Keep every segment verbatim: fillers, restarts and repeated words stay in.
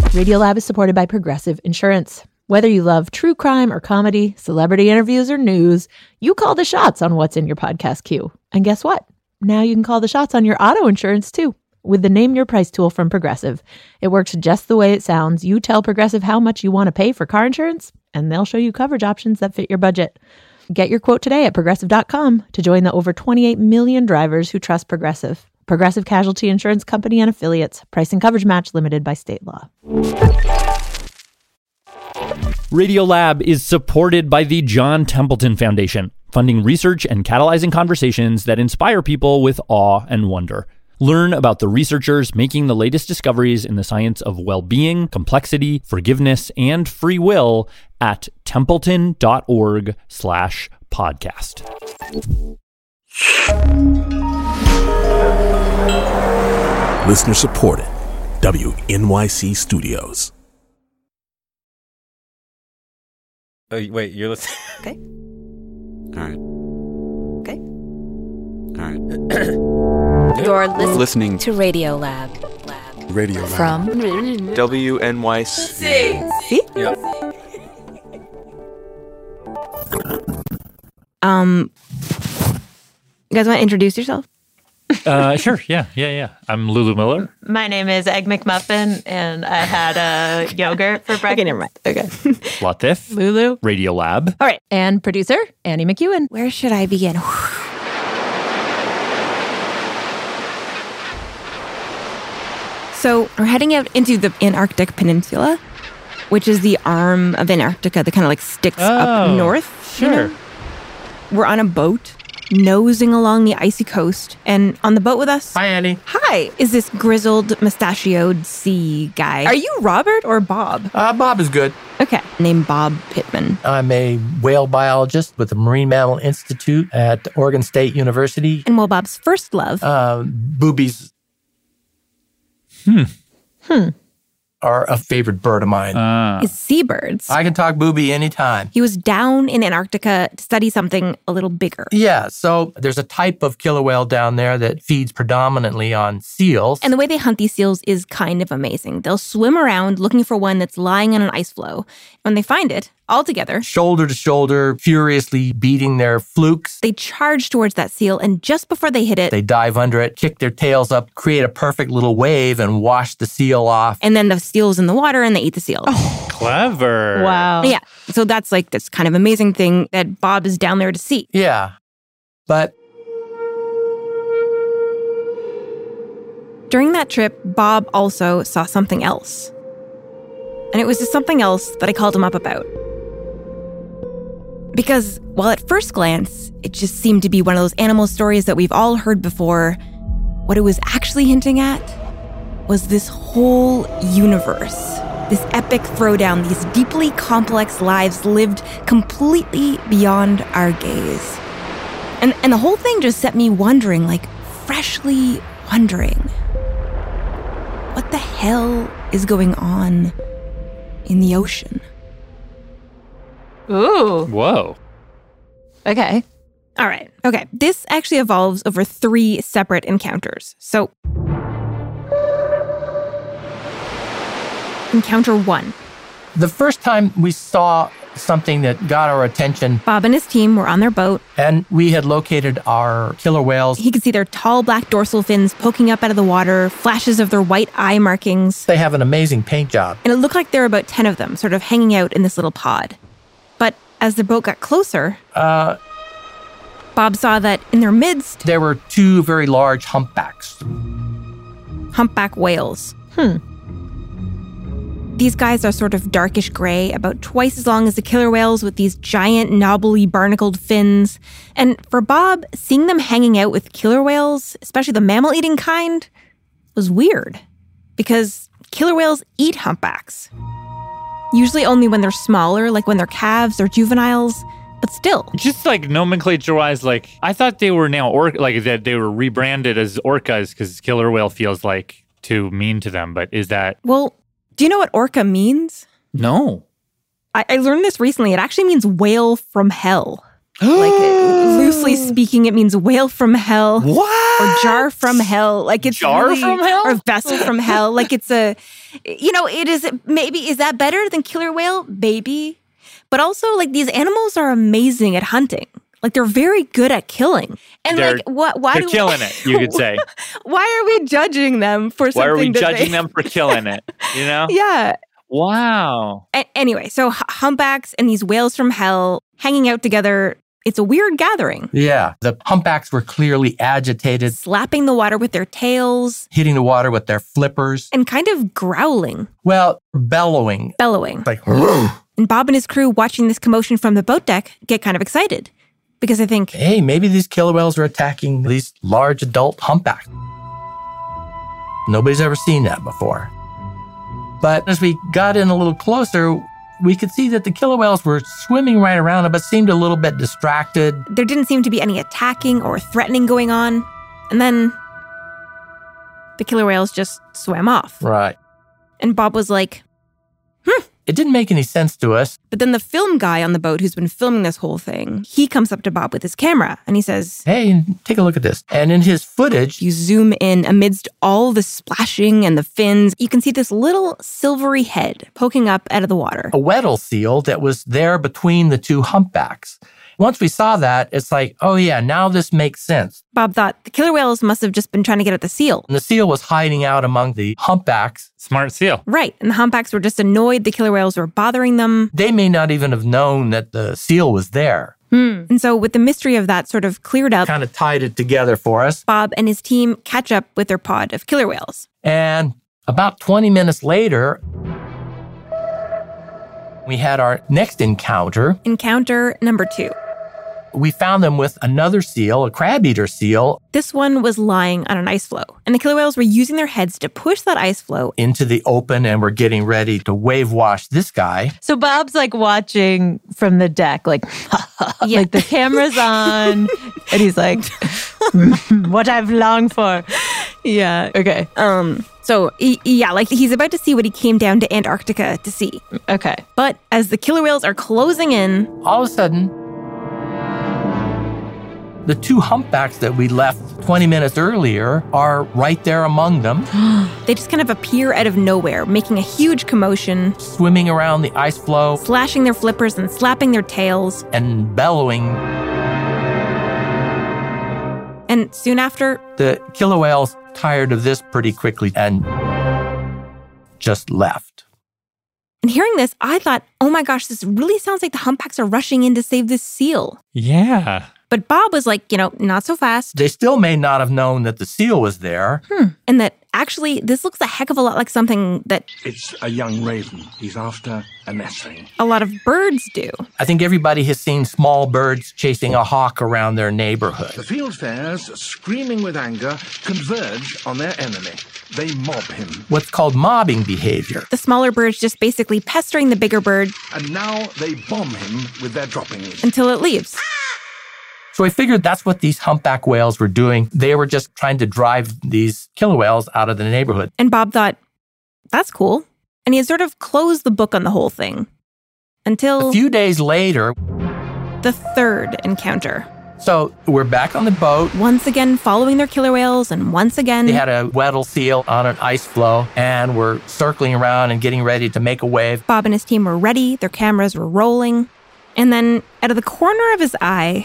Radiolab is supported by Progressive Insurance. Whether you love true crime or comedy, celebrity interviews or news, you call the shots on what's in your podcast queue. And guess what? Now you can call the shots on your auto insurance too with the Name Your Price tool from Progressive. It works just the way it sounds. You tell Progressive how much you want to pay for car insurance, and they'll show you coverage options that fit your budget. Get your quote today at progressive dot com to join the over twenty-eight million drivers who trust Progressive. Progressive Casualty Insurance Company and Affiliates. Price and coverage match limited by state law. Radiolab is supported by the John Templeton Foundation, funding research and catalyzing conversations that inspire people with awe and wonder. Learn about the researchers making the latest discoveries in the science of well-being, complexity, forgiveness, and free will at templeton.org slash podcast. Listener supported. W N Y C Studios. Oh, wait, you're listening. Okay. All right. Okay. All right. You're listening, Listening to Radiolab. Lab. Radio Lab. From W N Y C. See? Yep. Um, you guys want to introduce yourself? Uh, sure. Yeah. Yeah. Yeah. I'm Lulu Miller. My name is Egg McMuffin, and I had a yogurt for breakfast. Okay, never mind. Okay. Latif. Lulu. Radiolab. All right. And producer, Annie McEwen. Where should I begin? So we're heading out into the Antarctic Peninsula, which is the arm of Antarctica that kind of like sticks Oh, up north. Sure. You know? We're on a boat, nosing along the icy coast, and on the boat with us, Hi, Annie. hi, is this grizzled, mustachioed sea guy. Are you Robert or Bob? Uh, Bob is good. Okay, named Bob Pittman. I'm a whale biologist with the Marine Mammal Institute at Oregon State University. And well, Bob's first love Uh, boobies Hmm. hmm, are a favorite bird of mine. Uh, is seabirds. I can talk booby anytime. He was down in Antarctica to study something a little bigger. Yeah, so there's a type of killer whale down there that feeds predominantly on seals. And the way they hunt these seals is kind of amazing. They'll swim around looking for one that's lying on an ice floe. When they find it, all together, shoulder to shoulder, furiously beating their flukes. they charge towards that seal, and just before they hit it, They dive under it, kick their tails up, create a perfect little wave, and wash the seal off. and then the seal's in the water and they eat the seal. clever. Wow. Yeah, so that's like this kind of amazing thing that Bob is down there to see. Yeah, but During that trip, Bob also saw something else. And it was just something else that I called him up about. Because while at first glance, it just seemed to be one of those animal stories that we've all heard before, what it was actually hinting at was this whole universe. This epic throwdown, these deeply complex lives lived completely beyond our gaze. And, and the whole thing just set me wondering, like freshly wondering, what the hell is going on in the ocean? Ooh. Whoa. Okay. All right. Okay. This actually evolves over three separate encounters. So, encounter one. the first time we saw something that got our attention, Bob and his team were on their boat. and we had located our killer whales. He could see their tall black dorsal fins poking up out of the water, flashes of their white eye markings. They have an amazing paint job. And it looked like there were about ten of them, sort of hanging out in this little pod. But as the boat got closer, Uh, Bob saw that in their midst, there were two very large humpbacks. humpback whales. Hmm. These guys are sort of darkish gray, about twice as long as the killer whales, with these giant, knobbly, barnacled fins. And for Bob, seeing them hanging out with killer whales, especially the mammal-eating kind, was weird. Because killer whales eat humpbacks. Usually only when they're smaller, like when they're calves or juveniles, but still. Just like nomenclature-wise, like I thought they were now or like that they were rebranded as orcas because killer whale feels like too mean to them. But is that Well, do you know what orca means? no? I, I learned this recently. It actually means whale from hell. Like, it, loosely speaking, it means whale from hell. What? Or jar from hell. Like it's Jar really, from hell? Or vessel from hell. Like it's a, you know, it is, maybe, is that better than killer whale? Maybe. But also, like, these animals are amazing at hunting. Like, they're very good at killing. And They're- like, what? Why They're do we- killing it, you could say. Why are we judging them for something Why are we that judging they- them for killing it? You know? Yeah. Wow. A- anyway, so h- humpbacks and these whales from hell hanging out together. It's a weird gathering. Yeah. The humpbacks were clearly agitated, Slapping the water with their tails hitting the water with their flippers. and kind of growling, Well, bellowing. bellowing. Like, And Bob and his crew, watching this commotion from the boat deck, get kind of excited because I think, hey, maybe these killer whales are attacking these large adult humpbacks. Nobody's ever seen that before. But as we got in a little closer, we could see that the killer whales were swimming right around it, but seemed a little bit distracted. there didn't seem to be any attacking or threatening going on. And then the killer whales just swam off. Right. And Bob was like, It didn't make any sense to us. but then the film guy on the boat who's been filming this whole thing, he comes up to Bob with his camera and he says, Hey, take a look at this. And in his footage, you zoom in amidst all the splashing and the fins, you can see this little silvery head poking up out of the water. a Weddell seal that was there between the two humpbacks. Once we saw that, it's like, oh yeah, now this makes sense. Bob thought the killer whales must have just been trying to get at the seal. And the seal was hiding out among the humpbacks. Smart seal. Right, and the humpbacks were just annoyed the killer whales were bothering them. They may not even have known that the seal was there. And so with the mystery of that sort of cleared up, Kind of tied it together for us. Bob and his team catch up with their pod of killer whales. And about twenty minutes later, we had our next encounter. Encounter number two. We found them with another seal, a crab-eater seal, This one was lying on an ice floe, and the killer whales were using their heads to push that ice floe. into the open, and we're getting ready to wave wash this guy. So Bob's like watching from the deck, like, Yeah. like the camera's on, and he's like, what I've longed for. Yeah. Okay. Um. So, y- yeah, like he's about to see what he came down to Antarctica to see. Okay. But as the killer whales are closing in, All of a sudden, the two humpbacks that we left twenty minutes earlier are right there among them, they just kind of appear out of nowhere, making a huge commotion, swimming around the ice floe slashing their flippers and slapping their tails. and bellowing. And soon after, The killer whales tired of this pretty quickly and just left. and hearing this, I thought, oh my gosh, this really sounds like the humpbacks are rushing in to save this seal. Yeah. But Bob was like, you know, not so fast. They still may not have known that the seal was there. And that actually, this looks a heck of a lot like something that It's a young raven. He's after a nestling. a lot of birds do. I think everybody has seen small birds chasing a hawk around their The neighborhood. fieldfares, screaming with anger, converge on their enemy. They mob him, What's called mobbing behavior. The smaller birds just basically pestering the bigger bird and now they bomb him with their droppings. until it leaves. So I figured that's what these humpback whales were doing. They were just trying to drive these killer whales out of the neighborhood. And Bob thought, that's cool. And he had sort of closed the book on the whole thing until A few days later, the third encounter. so we're back on the boat. Once again, following their killer whales, and once again, They had a Weddell seal on an ice floe, and we're circling around and getting ready to make a wave. Bob and his team were ready. Their cameras were rolling. And then, out of the corner of his eye,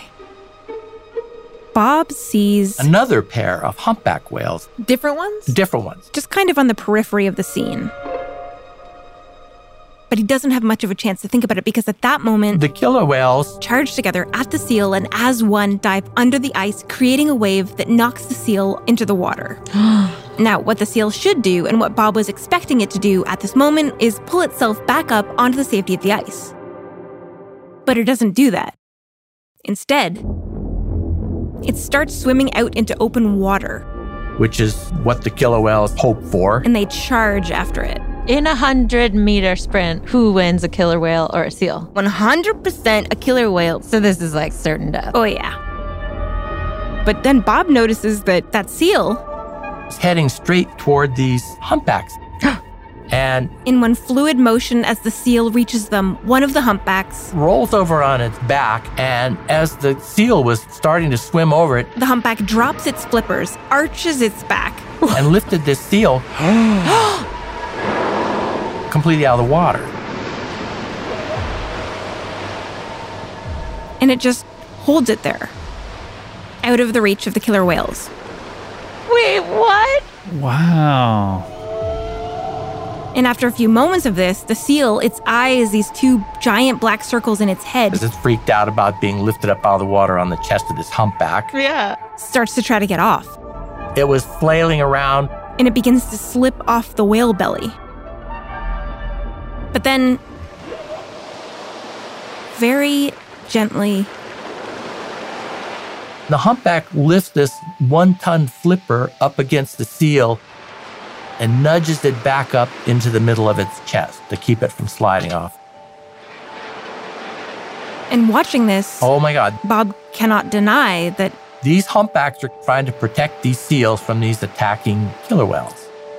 Bob sees Another pair of humpback whales, different ones, different ones. just kind of on the periphery of the scene. But he doesn't have much of a chance to think about it because at that moment, The killer whales charge together at the seal and as one dive under the ice, creating a wave that knocks the seal into the water. Now, what the seal should do and what Bob was expecting it to do at this moment is pull itself back up onto the safety of the ice. But it doesn't do that. Instead, it starts swimming out into open water, which is what the killer whales hope for. and they charge after it. In a hundred meter sprint, who wins, a killer whale or a seal? one hundred percent a killer whale. So this is like certain death. Oh, yeah. But then Bob notices that that seal, It's heading straight toward these humpbacks. And in one fluid motion as the seal reaches them, one of the humpbacks rolls over on its back, and as the seal was starting to swim over it, the humpback drops its flippers, arches its back, and lifted this seal completely out of the water. And it just holds it there, out of the reach of the killer whales. Wait, what? Wow. And after a few moments of this, the seal, its eyes, these two giant black circles in its head, As it's freaked out about being lifted up out of the water on the chest of this humpback, Yeah. starts to try to get off. it was flailing around. And it begins to slip off the whale belly. But then, very gently, The humpback lifts this one-ton flipper up against the seal and nudges it back up into the middle of its chest to keep it from sliding off. and watching this, Oh my God. Bob cannot deny that These humpbacks are trying to protect these seals from these attacking killer whales.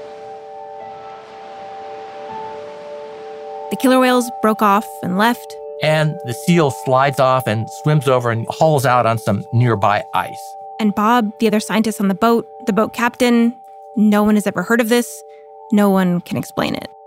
the killer whales broke off and left. And the seal slides off and swims over and hauls out on some nearby ice. And Bob, the other scientist on the boat, the boat captain, no one has ever heard of this. No one can explain it.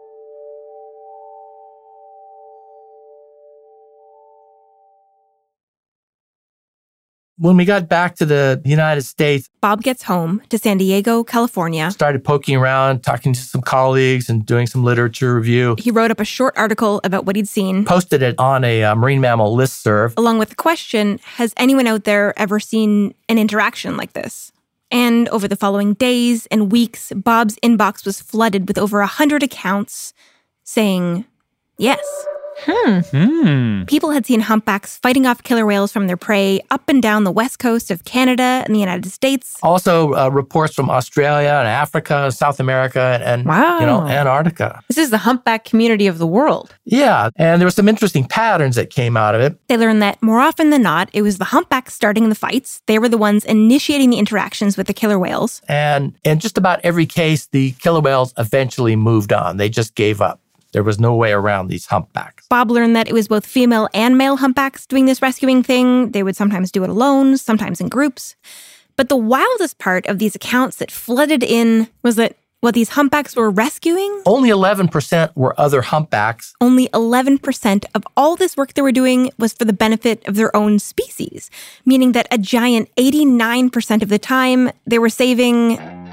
When we got back to the United States, Bob gets home to San Diego, California. started poking around, talking to some colleagues and doing some literature review. He wrote up a short article about what he'd seen, Posted it on a uh, marine mammal listserv. along with the question, has anyone out there ever seen an interaction like this? And over the following days and weeks, Bob's inbox was flooded with over a hundred accounts saying yes. Hmm. People had seen humpbacks fighting off killer whales from their prey up and down the west coast of Canada and the United States. Also, uh, reports from Australia and Africa, South America, and Wow. you know Antarctica. This is the humpback community of the world. Yeah, and there were some interesting patterns that came out of it. They learned that more often than not, it was the humpbacks starting the fights. They were the ones initiating the interactions with the killer whales. And in just about every case, the killer whales eventually moved on. They just gave up. There was no way around these humpbacks. Bob learned that it was both female and male humpbacks doing this rescuing thing. They would sometimes do it alone, sometimes in groups. But the wildest part of these accounts that flooded in was that what these humpbacks were rescuing, Only eleven percent were other humpbacks. only eleven percent of all this work they were doing was for the benefit of their own species, meaning that a giant eighty-nine percent of the time they were saving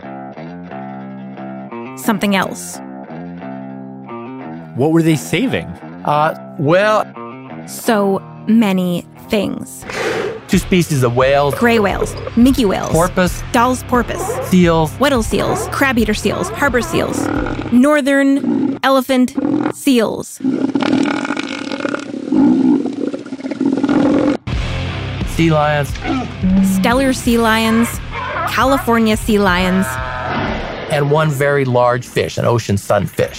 something else. What were they saving? Uh, well, So many things. two species of whales, Gray whales, minke whales, porpoise, Dall's porpoise, seals, Weddell seals, crab-eater seals, harbor seals, northern elephant seals, sea lions, stellar sea lions, California sea lions, and one very large fish, an ocean sunfish.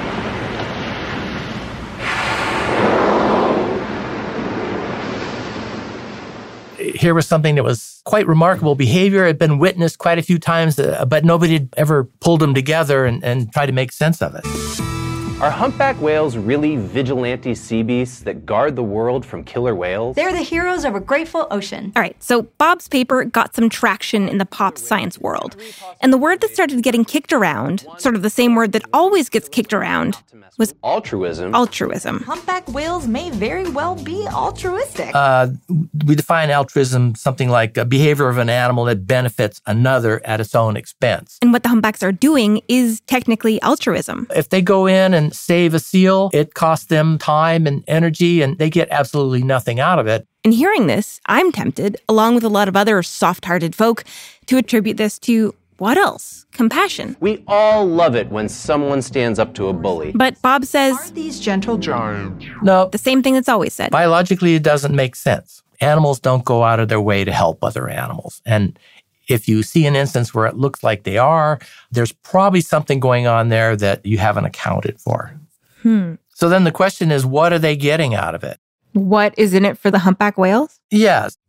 Here was something that was quite remarkable behavior. It had been witnessed quite a few times, uh, but nobody had ever pulled them together and, and tried to make sense of it. Are humpback whales really vigilante sea beasts that guard the world from killer whales? They're the heroes of a grateful ocean. All right, so Bob's paper got some traction in the pop science world. And the word that started getting kicked around, sort of the same word that always gets kicked around, was altruism. altruism. Humpback whales may very well be altruistic. Uh, we define altruism something like a behavior of an animal that benefits another at its own expense. And what the humpbacks are doing is technically altruism. If they go in and save a seal, it costs them time and energy, and they get absolutely nothing out of it. And hearing this, I'm tempted, along with a lot of other soft-hearted folk, to attribute this to what else? Compassion. We all love it when someone stands up to a bully. But Bob says Aren't these gentle giants? No, the same thing that's always said. biologically, it doesn't make sense. Animals don't go out of their way to help other animals. And if you see an instance where it looks like they are, there's probably something going on there that you haven't accounted for. Hmm. So then the question is, what are they getting out of it? What is in it for the humpback whales? Yes,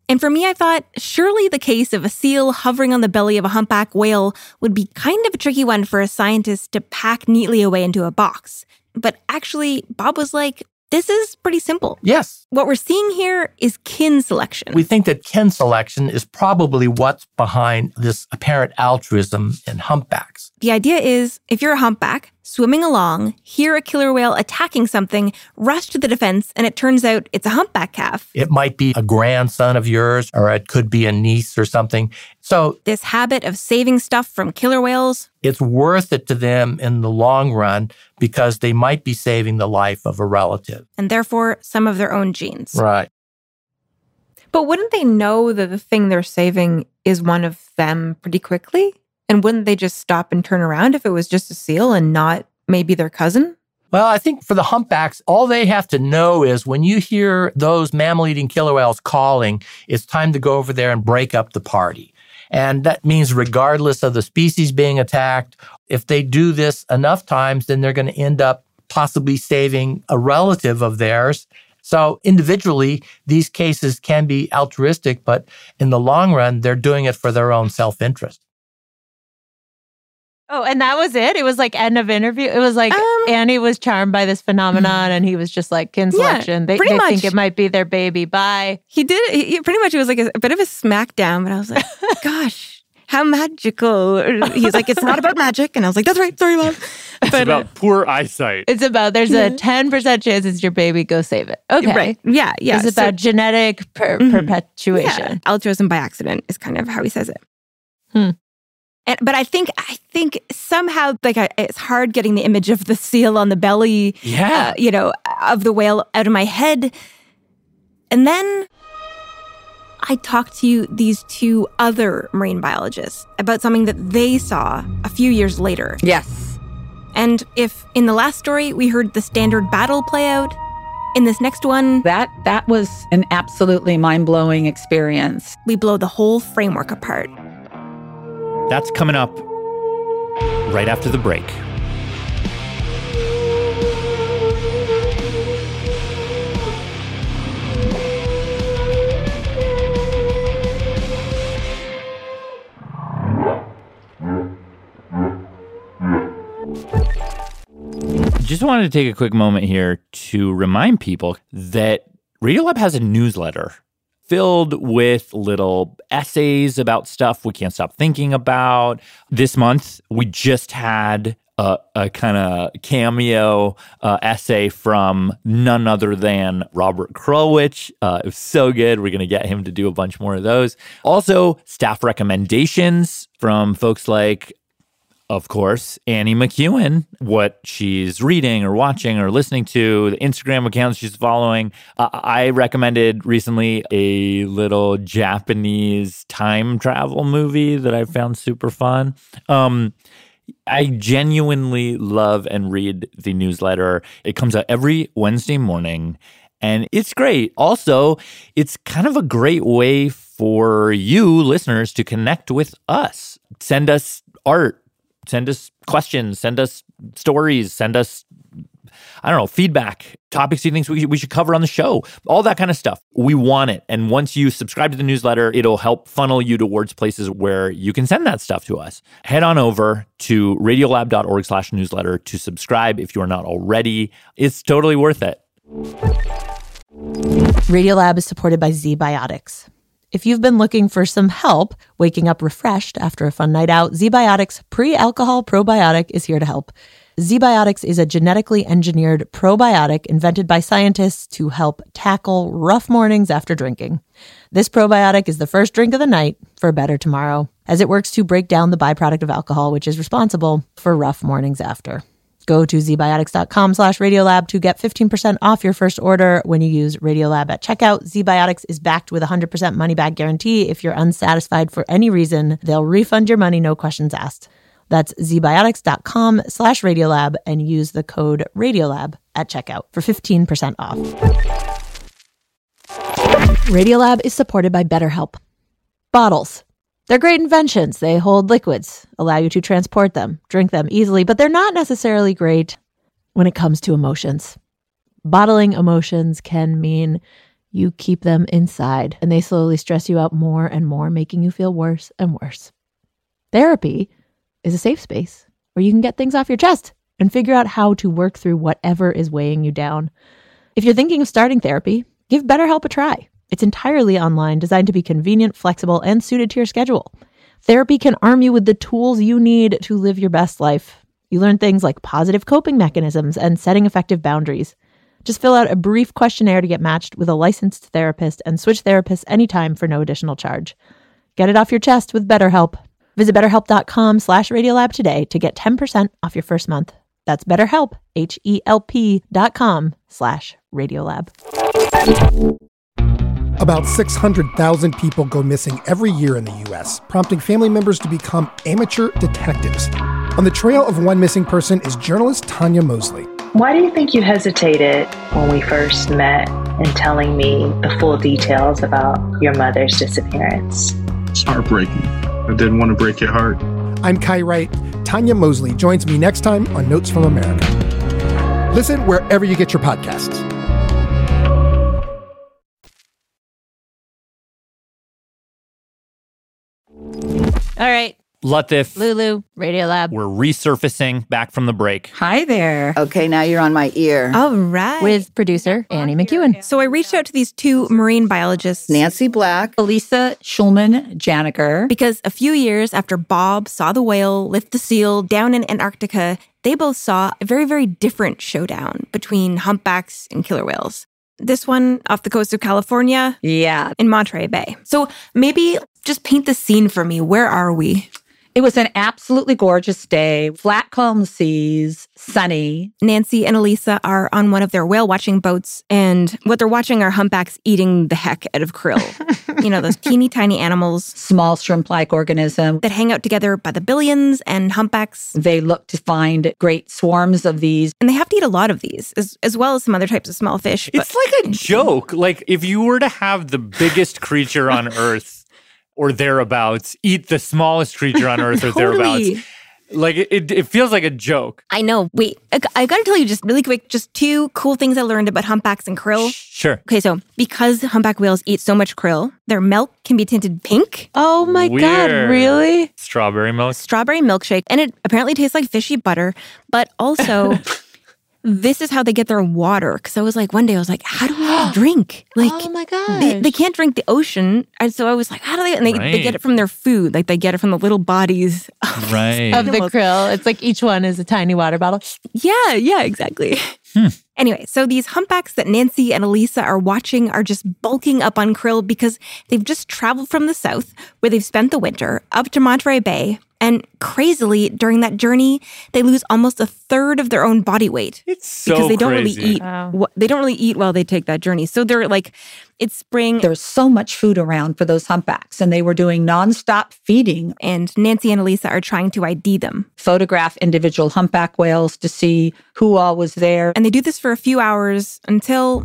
And for me, I thought, surely the case of a seal hovering on the belly of a humpback whale would be kind of a tricky one for a scientist to pack neatly away into a box. But actually, Bob was like, this is pretty simple. Yes. What we're seeing here is kin selection. We think that kin selection is probably what's behind this apparent altruism in humpbacks. The idea is, if you're a humpback, swimming along, hear a killer whale attacking something, rush to the defense, and it turns out it's a humpback calf. It might be a grandson of yours, or it could be a niece or something. So this habit of saving stuff from killer whales, it's worth it to them in the long run because they might be saving the life of a relative. And therefore, some of their own genes. Right. But wouldn't they know that the thing they're saving is one of them pretty quickly? And wouldn't they just stop and turn around if it was just a seal and not maybe their cousin? Well, I think for the humpbacks, all they have to know is when you hear those mammal-eating killer whales calling, it's time to go over there and break up the party. And that means regardless of the species being attacked, if they do this enough times, then they're going to end up possibly saving a relative of theirs. So individually, these cases can be altruistic, but in the long run, they're doing it for their own self-interest. Oh, and that was it? It was like end of interview? It was like Um, Annie was charmed by this phenomenon and he was just like, kin selection. Yeah, they pretty they much. think it might be their baby. Bye. He did it. He, pretty much, it was like a, a bit of a smackdown, but I was like, gosh, how magical. He's like, it's not about magic. And I was like, that's right. Sorry, Mom. It's But, about uh, poor eyesight. It's about, there's a ten percent chance it's your baby. Go save it. Okay. Right. Yeah. Yeah. It's So- about genetic per- Mhm. perpetuation. Yeah, altruism by accident is kind of how he says it. Hmm. And, but I think I think somehow like I, it's hard getting the image of the seal on the belly, Yeah. uh, you know, of the whale out of my head. And then I talked to these two other marine biologists about something that they saw a few years later. Yes. And if in the last story we heard the standard battle play out, in this next one, That that was an absolutely mind-blowing experience. we blow the whole framework apart. That's coming up right after the break. Just wanted to take a quick moment here to remind people that Radiolab has a newsletter filled with little essays about stuff we can't stop thinking about. This month, we just had a, a kind of cameo uh, essay from none other than Robert Krulwich. Uh, it was so good. We're going to get him to do a bunch more of those. Also, staff recommendations from folks like, of course, Annie McEwen, what she's reading or watching or listening to, the Instagram accounts she's following. Uh, I recommended recently a little Japanese time travel movie that I found super fun. Um, I genuinely love and read the newsletter. It comes out every Wednesday morning, and it's great. Also, it's kind of a great way for you listeners to connect with us. Send us art. Send us questions, send us stories, send us, I don't know, feedback, topics you think we should, we should cover on the show, all that kind of stuff. We want it. And once you subscribe to the newsletter, it'll help funnel you towards places where you can send that stuff to us. Head on over to radiolab.org slash newsletter to subscribe if you're not already. It's totally worth it. Radiolab is supported by ZBiotics. If you've been looking for some help waking up refreshed after a fun night out, ZBiotics Pre-Alcohol Probiotic is here to help. ZBiotics is a genetically engineered probiotic invented by scientists to help tackle rough mornings after drinking. This probiotic is the first drink of the night for a better tomorrow, as it works to break down the byproduct of alcohol, which is responsible for rough mornings after. Go to zbiotics.com slash Radiolab to get fifteen percent off your first order when you use Radiolab at checkout. ZBiotics is backed with a one hundred percent money-back guarantee. If you're unsatisfied for any reason, they'll refund your money, no questions asked. That's zbiotics.com slash Radiolab and use the code Radiolab at checkout for fifteen percent off. Radiolab is supported by BetterHelp. Bottles. They're great inventions. They hold liquids, allow you to transport them, drink them easily, but they're not necessarily great when it comes to emotions. Bottling emotions can mean you keep them inside and they slowly stress you out more and more, making you feel worse and worse. Therapy is a safe space where you can get things off your chest and figure out how to work through whatever is weighing you down. If you're thinking of starting therapy, give BetterHelp a try. It's entirely online, designed to be convenient, flexible, and suited to your schedule. Therapy can arm you with the tools you need to live your best life. You learn things like positive coping mechanisms and setting effective boundaries. Just fill out a brief questionnaire to get matched with a licensed therapist and switch therapists anytime for no additional charge. Get it off your chest with BetterHelp. Visit betterhelp.com slash Radiolab today to get ten percent off your first month. That's BetterHelp, H-E-L-P dot com slash Radiolab. About six hundred thousand people go missing every year in the U S, prompting family members to become amateur detectives. On the trail of one missing person is journalist Tanya Mosley. Why do you think you hesitated when we first met in telling me the full details about your mother's disappearance? It's heartbreaking. I didn't want to break your heart. I'm Kai Wright. Tanya Mosley joins me next time on Notes from America. Listen wherever you get your podcasts. All right. Latif. Lulu, Radiolab. We're resurfacing back from the break. Hi there. Okay, now you're on my ear. All right. With producer Annie McEwen. So I reached out to these two marine biologists, Nancy Black, Elisa Schulman-Janiker. Because a few years after Bob saw the whale lift the seal down in Antarctica, they both saw a very, very different showdown between humpbacks and killer whales. This one off the coast of California. Yeah. In Monterey Bay. So maybe just paint the scene for me. Where are we? It was an absolutely gorgeous day, flat calm seas, sunny. Nancy and Elisa are on one of their whale watching boats, and what they're watching are humpbacks eating the heck out of krill. You know, those teeny tiny animals. Small shrimp-like organism. That hang out together by the billions, and humpbacks. They look to find great swarms of these. And they have to eat a lot of these, as, as well as some other types of small fish. It's like a joke. Like, if you were to have the biggest creature on Earth or thereabouts, eat the smallest creature on Earth or totally. thereabouts. Like, it, it feels like a joke. I know. Wait, I, I got to tell you just really quick, just two cool things I learned about humpbacks and krill. Sure. Okay, so because humpback whales eat so much krill, their milk can be tinted pink. Oh my Weird. God, really? Strawberry milk? Strawberry milkshake. And it apparently tastes like fishy butter, but also... This is how they get their water. Because I was like, one day I was like, how do we drink? Like, oh my God. They, they can't drink the ocean. And so I was like, how do they? And they, right. they get it from their food. Like they get it from the little bodies of, right. of the krill. It's like each one is a tiny water bottle. Yeah, yeah, exactly. Hmm. Anyway, so these humpbacks that Nancy and Elisa are watching are just bulking up on krill because they've just traveled from the south where they've spent the winter up to Monterey Bay. And crazily, during that journey, they lose almost a third of their own body weight. It's so because they don't crazy. really eat. Wow. They don't really eat while they take that journey. So they're like, it's spring. There's so much food around for those humpbacks, and they were doing nonstop feeding. And Nancy and Elisa are trying to I D them. Photograph individual humpback whales to see who all was there. And they do this for a few hours until...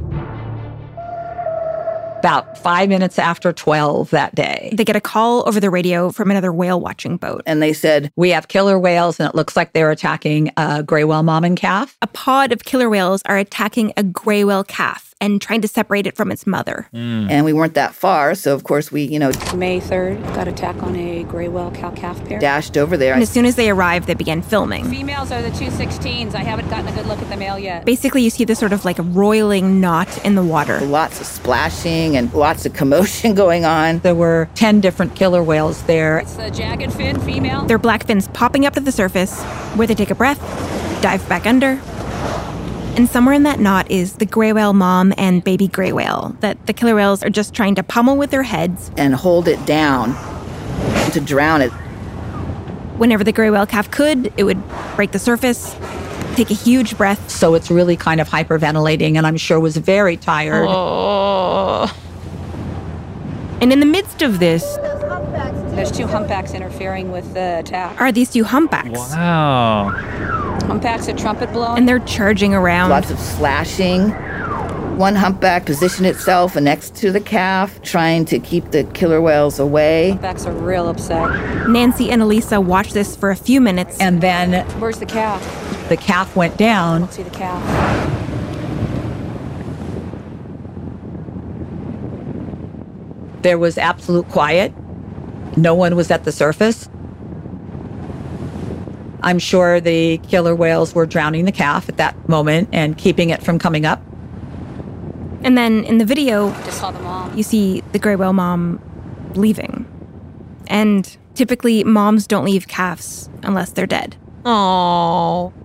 About five minutes after twelve that day. They get a call over the radio from another whale watching boat. And they said, we have killer whales, and it looks like they're attacking a gray whale mom and calf. A pod of killer whales are attacking a gray whale calf and trying to separate it from its mother. Mm. And we weren't that far, so of course we, you know... May third, got attack on a gray whale cow-calf pair. Dashed over there. And as soon as they arrived, they began filming. Females are the two sixteens. I haven't gotten a good look at the male yet. Basically, you see this sort of like a roiling knot in the water. Lots of splashing and lots of commotion going on. There were ten different killer whales there. It's the jagged fin female. Their black fins popping up to the surface, where they take a breath, dive back under. And somewhere in that knot is the gray whale mom and baby gray whale that the killer whales are just trying to pummel with their heads. And hold it down to drown it. Whenever the gray whale calf could, it would break the surface, take a huge breath. So it's really kind of hyperventilating, and I'm sure was very tired. Oh. And in the midst of this... There's two humpbacks interfering with the attack. Are these two humpbacks? Wow. Humpbacks are trumpet blown. And they're charging around. Lots of slashing. One humpback positioned itself next to the calf, trying to keep the killer whales away. Humpbacks are real upset. Nancy and Elisa watched this for a few minutes. And then... Where's the calf? The calf went down. I don't see the calf. There was absolute quiet. No one was at the surface. I'm sure the killer whales were drowning the calf at that moment and keeping it from coming up. And then in the video, I just saw the mom. You see the gray whale mom leaving. And typically, moms don't leave calves unless they're dead. Oh.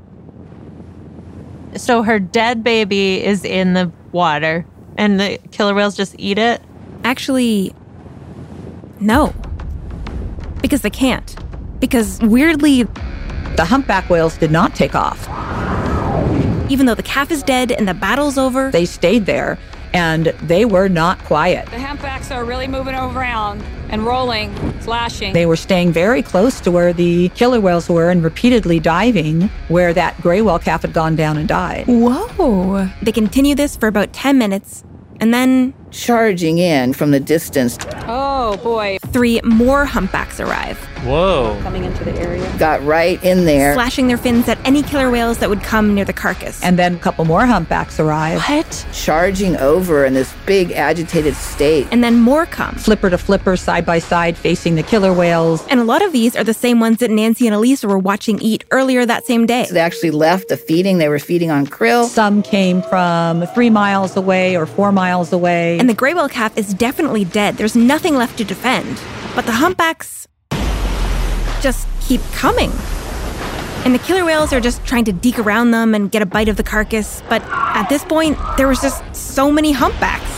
So her dead baby is in the water, and the killer whales just eat it? Actually, no. Because they can't. Because weirdly, the humpback whales did not take off. Even though the calf is dead and the battle's over, they stayed there, and they were not quiet. The humpbacks are really moving around and rolling, slashing. They were staying very close to where the killer whales were and repeatedly diving where that gray whale calf had gone down and died. Whoa. They continue this for about ten minutes, and then charging in from the distance. Oh, boy. Three more humpbacks arrive. Whoa. Coming into the area. Got right in there. Slashing their fins at any killer whales that would come near the carcass. And then a couple more humpbacks arrive. What? Charging over in this big agitated state. And then more come. Flipper to flipper, side by side, facing the killer whales. And a lot of these are the same ones that Nancy and Elisa were watching eat earlier that same day. So they actually left the feeding. They were feeding on krill. Some came from three miles away or four miles away. And the gray whale calf is definitely dead. There's nothing left to defend. But the humpbacks just keep coming. And the killer whales are just trying to deke around them and get a bite of the carcass. But at this point, there was just so many humpbacks.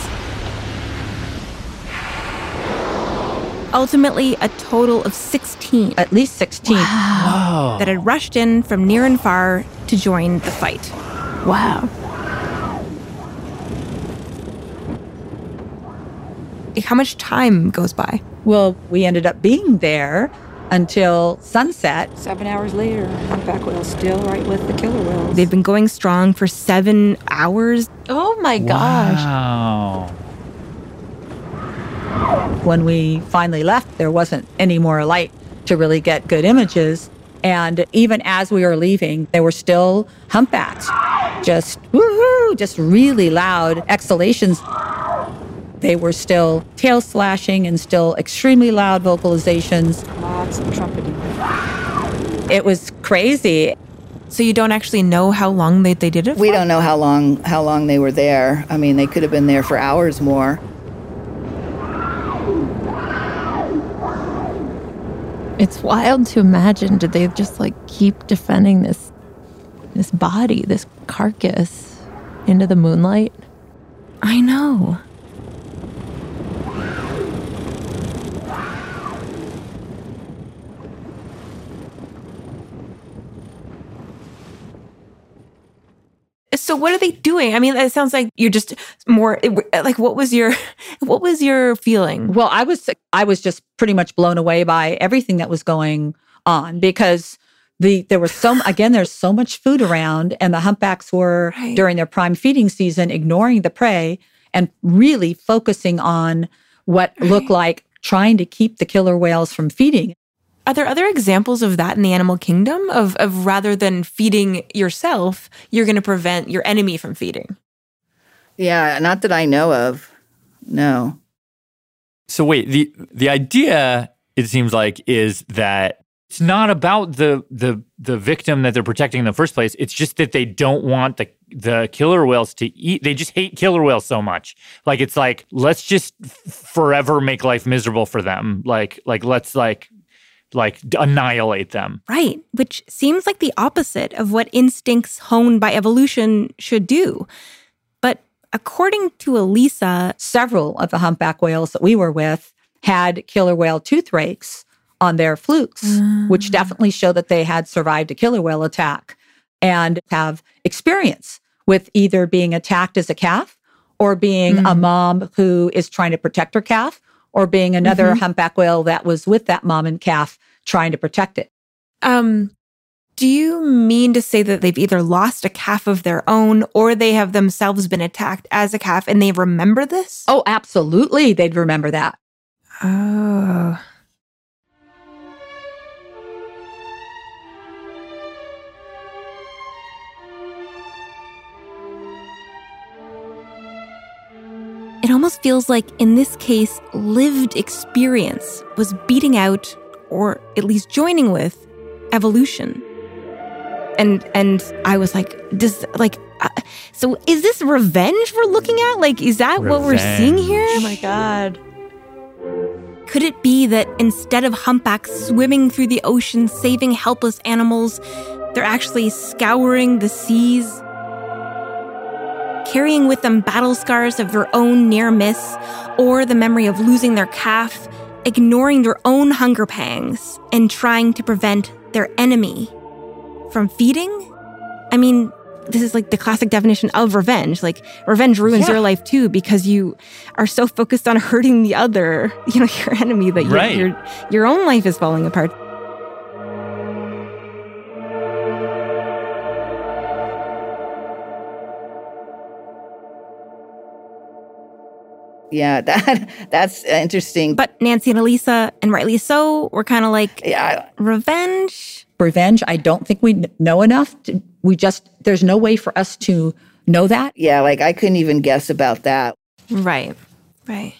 Ultimately, a total of sixteen. At least sixteen. Wow. That had rushed in from near and far to join the fight. Wow. How much time goes by? Well, we ended up being there until sunset. Seven hours later, humpback whales still right with the killer whales. They've been going strong for seven hours. Oh my gosh. Wow. When we finally left, there wasn't any more light to really get good images. And even as we were leaving, there were still humpbacks. Just woohoo, just really loud exhalations. They were still tail slashing and still extremely loud vocalizations. Lots of trumpeting. It was crazy. So you don't actually know how long they, they did it for? We don't know how long how long they were there. I mean, they could have been there for hours more. It's wild to imagine. Did they just like keep defending this this body, this carcass into the moonlight? I know. So what are they doing? I mean, it sounds like you're just more like, what was your, what was your feeling? Well, I was, I was just pretty much blown away by everything that was going on because the, there was so, again, there's so much food around and the humpbacks were Right. during their prime feeding season, ignoring the prey and really focusing on what Right. looked like trying to keep the killer whales from feeding. Are there other examples of that in the animal kingdom of, of rather than feeding yourself, you're going to prevent your enemy from feeding? Yeah, not that I know of. No. So wait, the the idea, it seems like, is that it's not about the the the victim that they're protecting in the first place. It's just that they don't want the the killer whales to eat. They just hate killer whales so much. Like it's like, let's just f- forever make life miserable for them. Like like let's like like annihilate them. Right, which seems like the opposite of what instincts honed by evolution should do. But according to Elisa, several of the humpback whales that we were with had killer whale tooth rakes on their flukes, mm. which definitely show that they had survived a killer whale attack and have experience with either being attacked as a calf or being mm. a mom who is trying to protect her calf or being another mm-hmm. humpback whale that was with that mom and calf trying to protect it. Um, do you mean to say that they've either lost a calf of their own or they have themselves been attacked as a calf and they remember this? Oh, absolutely. They'd remember that. Oh. It almost feels like, in this case, lived experience was beating out, or at least joining with, evolution. And and I was like, does like, uh, so is this revenge we're looking at? Like, is that revenge. What we're seeing here? Oh my God. Could it be that instead of humpbacks swimming through the ocean, saving helpless animals, they're actually scouring the seas, carrying with them battle scars of their own near miss, or the memory of losing their calf, ignoring their own hunger pangs, and trying to prevent their enemy from feeding? I mean, this is like the classic definition of revenge. Like, revenge ruins yeah. your life too, because you are so focused on hurting the other, you know, your enemy, that your, right. your, your own life is falling apart. Yeah, that that's interesting. But Nancy and Elisa, and rightly so, were kind of like, yeah. revenge? Revenge, I don't think we know enough. To, we just, there's no way for us to know that. Yeah, like I couldn't even guess about that. Right, right.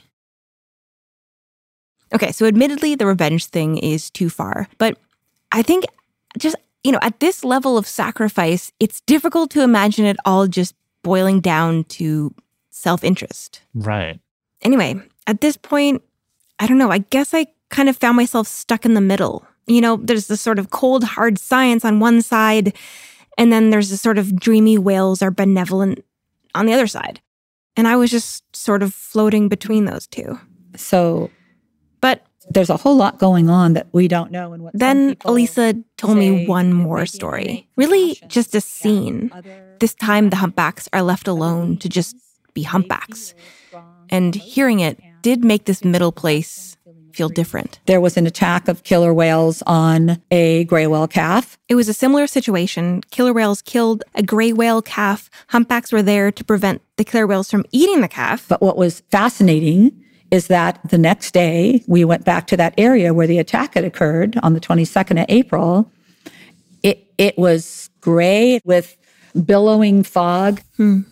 Okay, so admittedly, the revenge thing is too far. But I think just, you know, at this level of sacrifice, it's difficult to imagine it all just boiling down to self-interest. Right. Anyway, at this point, I don't know, I guess I kind of found myself stuck in the middle. You know, there's this sort of cold, hard science on one side, and then there's this sort of dreamy whales are benevolent on the other side. And I was just sort of floating between those two. So, but there's a whole lot going on that we don't know. And what then Elisa told me one more story. Really just a scene. This time the humpbacks are left alone to just be humpbacks. And hearing it did make this middle place feel different. There was an attack of killer whales on a gray whale calf. It was a similar situation. Killer whales killed a gray whale calf. Humpbacks were there to prevent the killer whales from eating the calf. But what was fascinating is that the next day, we went back to that area where the attack had occurred on the twenty-second of April. It, it was gray with billowing fog. Hmm.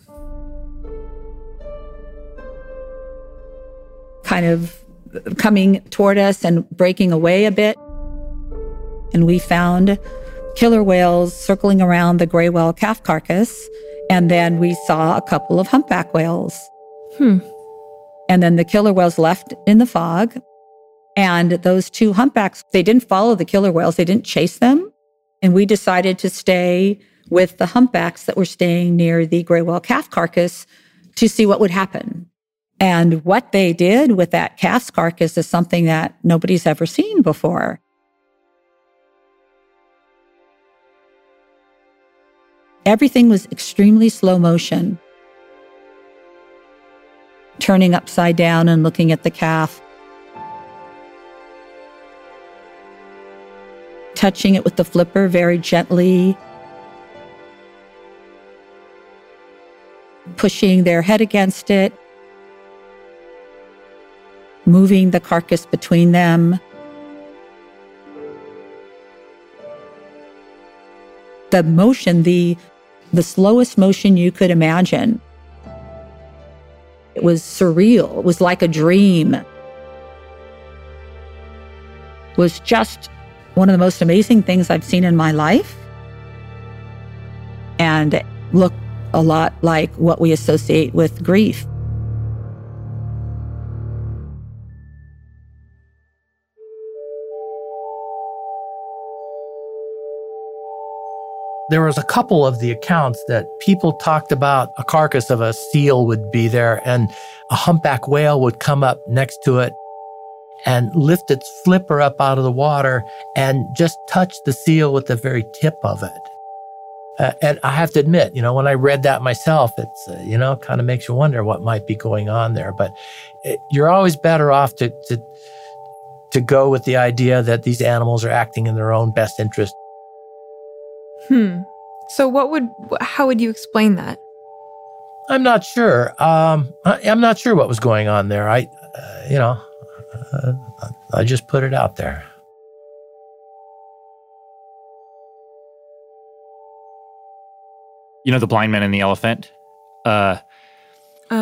Kind of coming toward us and breaking away a bit. And we found killer whales circling around the gray whale calf carcass. And then we saw a couple of humpback whales. Hmm. And then the killer whales left in the fog. And those two humpbacks, they didn't follow the killer whales. They didn't chase them. And we decided to stay with the humpbacks that were staying near the gray whale calf carcass to see what would happen. And what they did with that calf's carcass is something that nobody's ever seen before. Everything was extremely slow motion. Turning upside down and looking at the calf. Touching it with the flipper very gently. Pushing their head against it. Moving the carcass between them. The motion, the, the slowest motion you could imagine. It was surreal. It was like a dream. It was just one of the most amazing things I've seen in my life. And it looked a lot like what we associate with grief. There was a couple of the accounts that people talked about a carcass of a seal would be there and a humpback whale would come up next to it and lift its flipper up out of the water and just touch the seal with the very tip of it. Uh, and I have to admit, you know, when I read that myself, it's, uh, you know, kind of makes you wonder what might be going on there. But it, you're always better off to, to, to go with the idea that these animals are acting in their own best interest. Hmm. So what would, how would you explain that? I'm not sure. Um, I, I'm not sure what was going on there. I, uh, you know, uh, I just put it out there. You know the blind man and the elephant? Uh, uh no.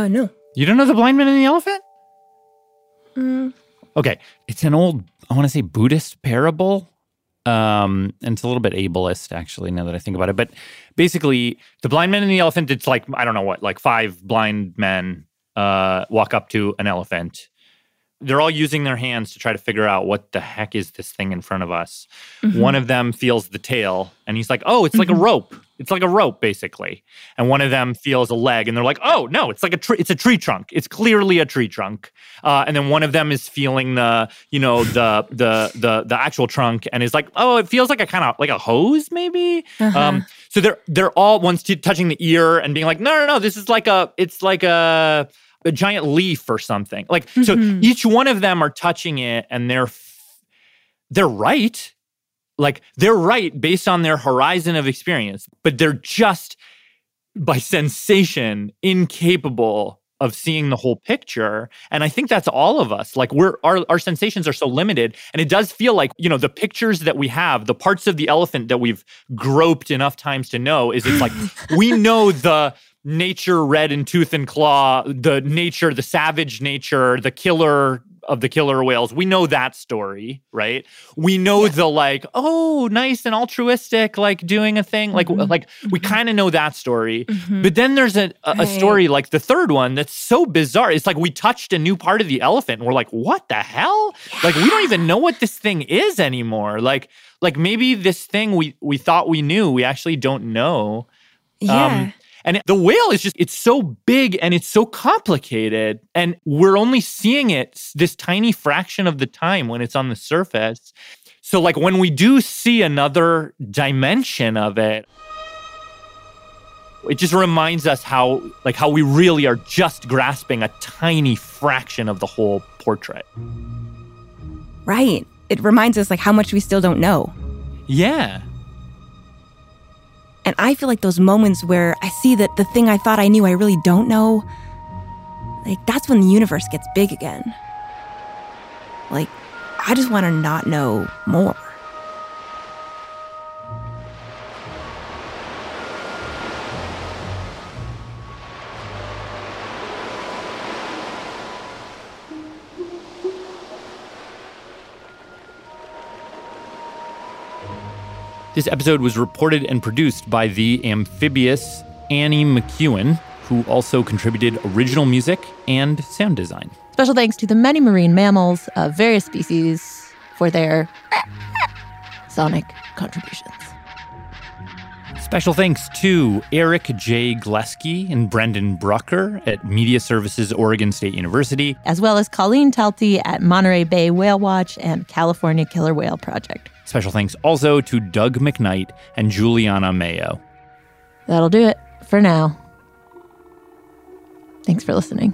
You don't know The Blind Man and the Elephant? Mm. Okay. It's an old, I want to say Buddhist parable. Um, and it's a little bit ableist, actually, now that I think about it. But basically, The Blind Man and the Elephant, it's like, I don't know what, like five blind men uh, walk up to an elephant. They're all using their hands to try to figure out what the heck is this thing in front of us. Mm-hmm. One of them feels the tail, and he's like, oh, it's like mm-hmm. a rope. It's like a rope, basically. And one of them feels a leg, and they're like, oh, no, it's like a tree. It's a tree trunk. It's clearly a tree trunk. Uh, and then one of them is feeling the, you know, the the the the actual trunk, and is like, oh, it feels like a kind of like a hose, maybe. Uh-huh. Um, so they're they're all one's t- touching the ear and being like, no, no, no, this is like a, it's like a. a giant leaf or something. Like, mm-hmm. so each one of them are touching it and they're, they're right. Like, they're right based on their horizon of experience, but they're just, by sensation, incapable of seeing the whole picture. And I think that's all of us. Like, we're, our, our sensations are so limited. And it does feel like, you know, the pictures that we have, the parts of the elephant that we've groped enough times to know is it's like, we know the nature red in tooth and claw, the nature, the savage nature, the killer of the killer whales. We know that story, right? We know yeah. the like, oh, nice and altruistic, like doing a thing. Like, mm-hmm. like mm-hmm. we kind of know that story. Mm-hmm. But then there's a, a, a story like the third one that's so bizarre. It's like we touched a new part of the elephant and we're like, what the hell? Yeah. Like, we don't even know what this thing is anymore. Like, like maybe this thing we, we thought we knew, we actually don't know. Yeah. Um, And the whale is just, it's so big and it's so complicated. And we're only seeing it this tiny fraction of the time when it's on the surface. So like when we do see another dimension of it, it just reminds us how, like how we really are just grasping a tiny fraction of the whole portrait. Right. It reminds us like how much we still don't know. Yeah. And I feel like those moments where I see that the thing I thought I knew I really don't know, like that's when the universe gets big again. Like, I just want to not know more. This episode was reported and produced by the amphibious Annie McEwen, who also contributed original music and sound design. Special thanks to the many marine mammals of various species for their sonic contributions. Special thanks to Eric J. Gleski and Brendan Brucker at Media Services Oregon State University, as well as Colleen Talty at Monterey Bay Whale Watch and California Killer Whale Project. Special thanks also to Doug McKnight and Juliana Mayo. That'll do it for now. Thanks for listening.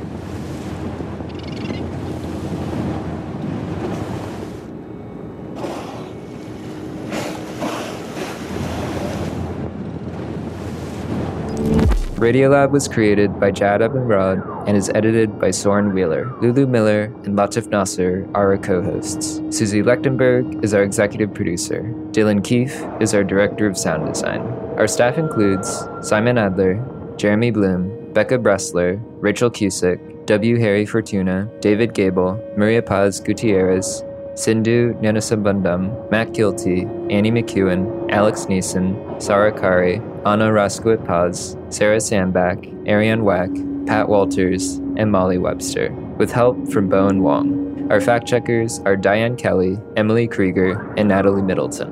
Radiolab was created by Jad Abumrad and is edited by Soren Wheeler. Lulu Miller and Latif Nasser are our co-hosts. Susie Lechtenberg is our executive producer. Dylan Keefe is our director of sound design. Our staff includes Simon Adler, Jeremy Bloom, Becca Bressler, Rachel Cusick, W. Harry Fortuna, David Gable, Maria Paz Gutierrez, Sindhu Nyanasambandam, Matt Kilty, Annie McEwen, Alex Neeson, Sarah Kari, Anna Raskowit Paz, Sarah Sandback, Ariane Wack, Pat Walters, and Molly Webster, with help from Bowen Wong. Our fact checkers are Diane Kelly, Emily Krieger, and Natalie Middleton.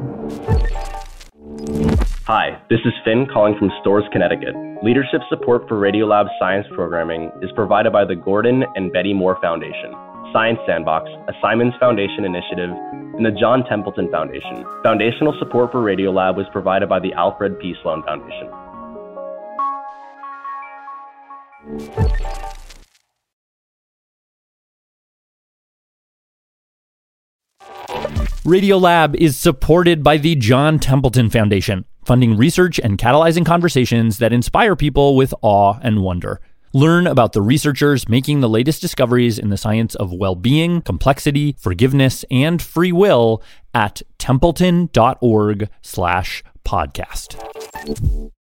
Hi, this is Finn calling from Storrs, Connecticut. Leadership support for Radiolab science programming is provided by the Gordon and Betty Moore Foundation, Science Sandbox, a Simons Foundation initiative, and the John Templeton Foundation. Foundational support for Radiolab was provided by the Alfred P. Sloan Foundation. Radiolab is supported by the John Templeton Foundation, funding research and catalyzing conversations that inspire people with awe and wonder. Learn about the researchers making the latest discoveries in the science of well-being, complexity, forgiveness, and free will at templeton dot org slash podcast.